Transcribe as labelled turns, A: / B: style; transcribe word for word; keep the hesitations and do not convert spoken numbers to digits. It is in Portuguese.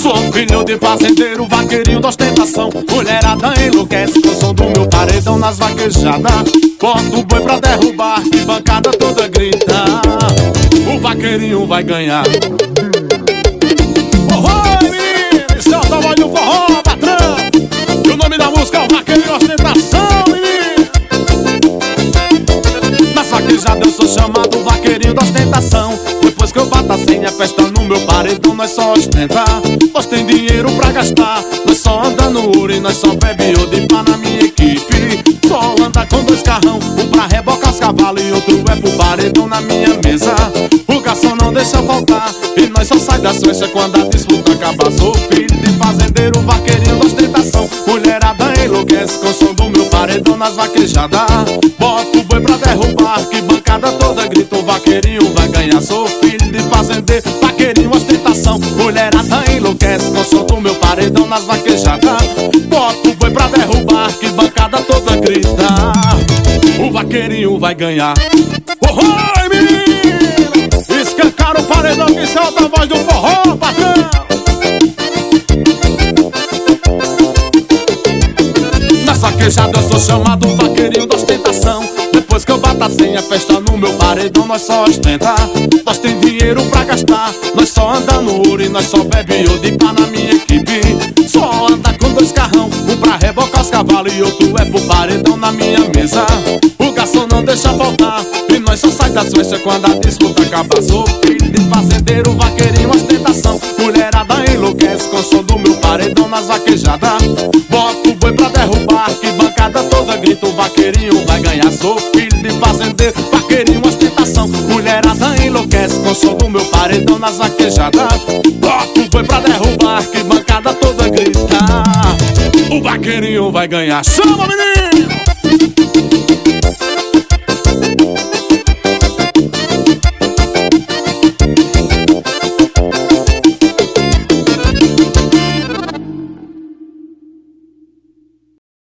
A: Sou filho de fazendeiro, vaqueirinho da ostentação. Mulherada enlouquece com o som do meu paredão nas vaquejadas. Bota o boi pra derrubar, que bancada toda grita. O vaqueirinho vai ganhar. Oi, menino, esse é o tamanho do forró, patrão. E o nome da música é o Vaqueirinho da Ostentação, menino. Nas vaquejadas eu sou chamado Vaqueirinho da Ostentação. Depois que eu bato a senha, festa no meu paredão, nós só ostenta. Nós tem dinheiro pra gastar, nós só anda no ouro e nós só bebe ouro de pá na minha equipe. Só anda com dois carrão, um pra rebocar os cavalos e outro é pro paredão na minha mesa. O garçom não deixa faltar e nós só sai das festas quando a disputa acaba. Sou filho de fazendeiro, vaqueirinho da ostentação. Mulherada enlouquece com o som do meu paredão nas vaquejadas. Bota o boi pra derrubar, que bancada toda grita. O vaqueirinho vai ganhar. Sou filho de fazendeiro, vaqueirinho ostentação. Mulherada enlouquece com o som do meu paredão nas vaquejadas. Bota o boi pra derrubar, que bancada toda grita. O vaqueirinho vai ganhar. Oh, oh, menino! Escancar o paredão que solta a voz do forró, patrão. Nas vaquejadas eu sou chamado vaqueirinho da ostentação. Depois que eu bato a senha, festa no meu paredão, nós só ostenta. Nós tem dinheiro pra gastar, nós só anda no ouro e nós só bebe ouro de pá na minha equipe. Só anda com dois carrão, um pra rebocar os cavalos e outro é pro paredão na minha mesa. O garçom não deixa faltar e nós só sai das festas quando a disputa acaba. Sou filho de fazendeiro, vaqueirinho ostentação. Mulherada enlouquece com o som do meu paredão nas vaquejadas. Bota o boi pra derrubar, que bancada toda grita. O vaqueirinho vai ganhar. Sou filho de fazendeiro, vaqueirinho ostentação. Mulherada enlouquece com o som do meu paredão nas vaquejadas. Bota o boi pra derrubar, que bancada toda grita. O vaqueirinho vai ganhar. Chama, menino!